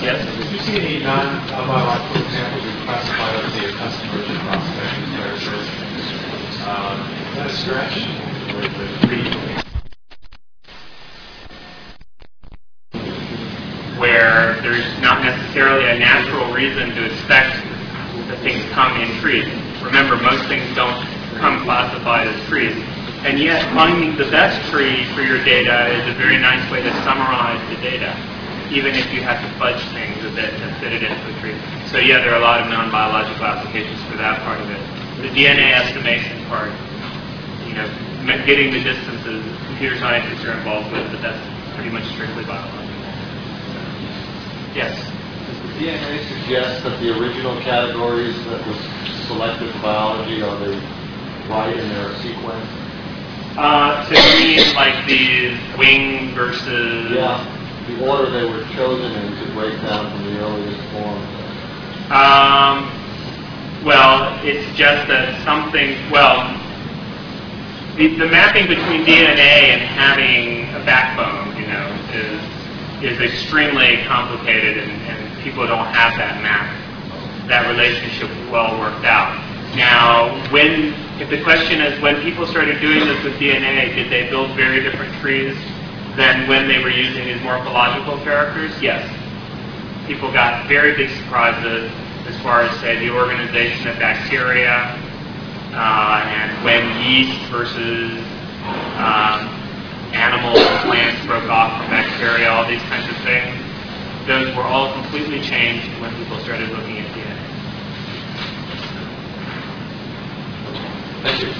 Yes? Did you see any non-biological examples you classified as the customers and prospects and characters? Is that a stretch? Or is it pretty? Where there's not necessarily a natural reason to expect that things come in trees. Remember, most things don't come classified as trees. And yet, finding the best tree for your data is a very nice way to summarize the data, even if you have to fudge things a bit to fit it into a tree. So yeah, there are a lot of non-biological applications for that part of it. The DNA estimation part, getting the distances, computer scientists are involved with, but that's pretty much strictly biological. Yes? Does the DNA suggest that the original categories that was selected for biology, are they right in their sequence? So you mean like these wing versus... Yeah, the order they were chosen in to break down from the earliest forms. Well, it suggests that something... Well, the mapping between DNA and having a backbone, is extremely complicated, and people don't have that map, that relationship well worked out. Now, if the question is, when people started doing this with DNA, did they build very different trees than when they were using these morphological characters? Yes. People got very big surprises as far as, say, the organization of bacteria, and when yeast versus animals and plants broke off from bacteria, all these kinds of things. Those were all completely changed when people started looking at DNA. Thank you.